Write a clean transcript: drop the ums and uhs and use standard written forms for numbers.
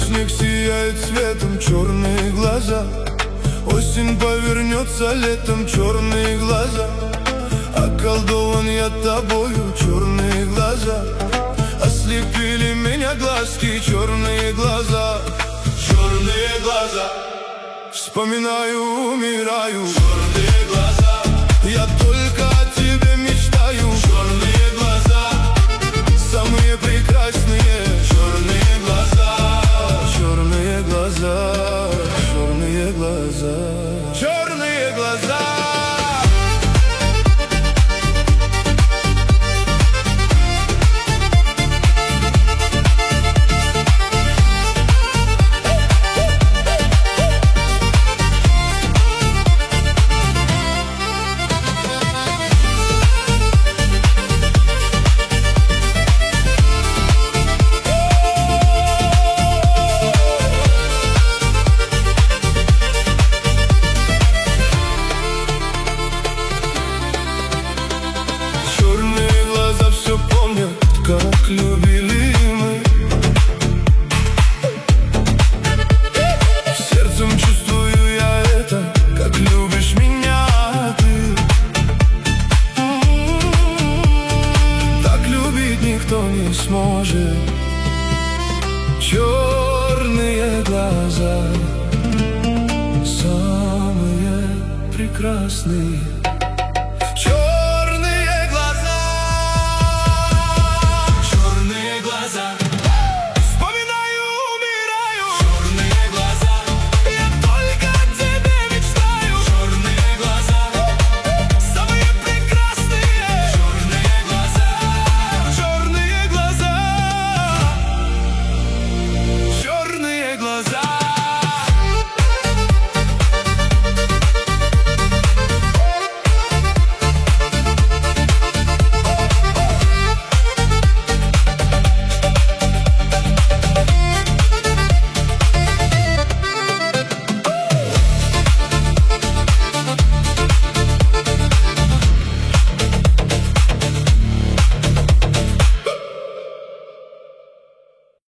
снег сияет цветом, черные глаза. Осень повернется летом, черные глаза. Околдован я тобою, черные глаза. Ослепили меня глазки, черные глаза. Черные глаза. Вспоминаю, умираю. Черные глаза. Я только о тебе мечтаю. Черные глаза. Самые прекрасные. Черные глаза. Черные глаза. Черные глаза. Черные глаза. Как любили мы, сердцем чувствую я это, как любишь меня ты. Так любить никто не сможет. Черные глаза, самые прекрасные.